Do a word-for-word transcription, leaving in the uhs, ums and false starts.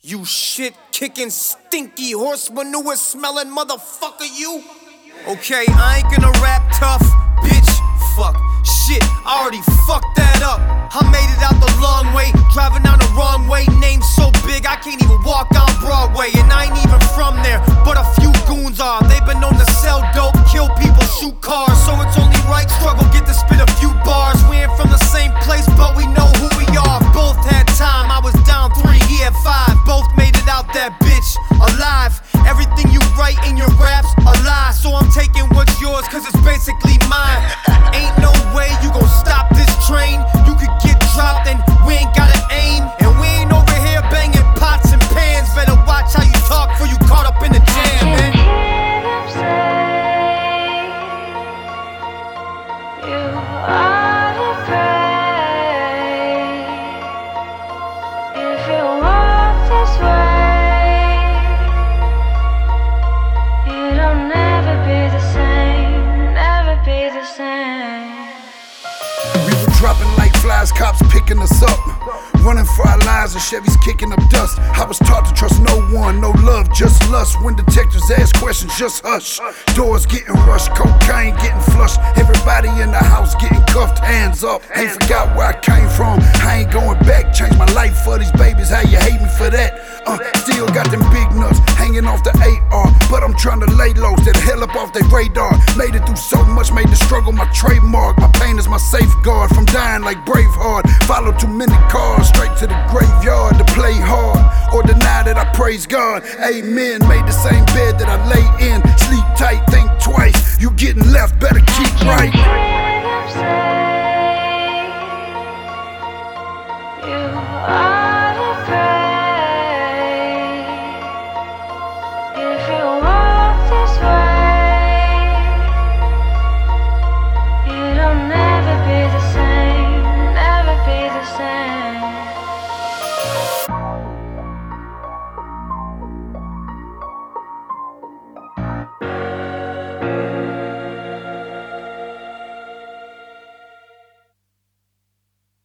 You shit-kicking, stinky, horse manure smelling motherfucker, you. Okay, I ain't gonna rap tough, bitch. Fuck, shit, I already fucked that up. I made it out the long way, driving down the wrong way. Name so big, I can't even walk down Broadway. And I ain't even from there, but a few goons are. They've been known to sell dope, kill people, shoot cars. So it's only right, struggle, get to spit a few bars. We ain't from the same place, but we know who we are. Both had time, I was down three, he had five. Both made it out that bitch, alive. Everything you write in your raps, a lie. So I'm taking what's yours, cause it's basically mine. Ain't no way you gon' stop this train. You could get dropped and we ain't gotta aim. And we ain't over here banging pots and pans. Better watch how you talk before you caught up in the jam, man. You ought to pray. If you walk this way, it'll never be the same, never be the same. We were dropping like flies, cops picking us up. Running for our lives and Chevys kicking up dust. I was taught to trust no one, no love, just lust. When detectives ask questions, just hush. Doors getting rushed, cocaine getting flushed. Everybody in the house getting cuffed, hands up. Ain't forgot where I came from, I ain't going back. Changed my life for these babies, how you hate me for that? Uh, still got them big nuts hanging off the A R. But I'm trying to lay low, stay the hell up off their radar. Made it through so much, made the struggle my trademark. My pain is my safeguard from dying like Braveheart. Follow too many cars, straight to the graveyard to play hard or deny that I praise God. Amen. Made the same bed that I lay in. Sleep tight, think twice. You getting left, better keep right. You are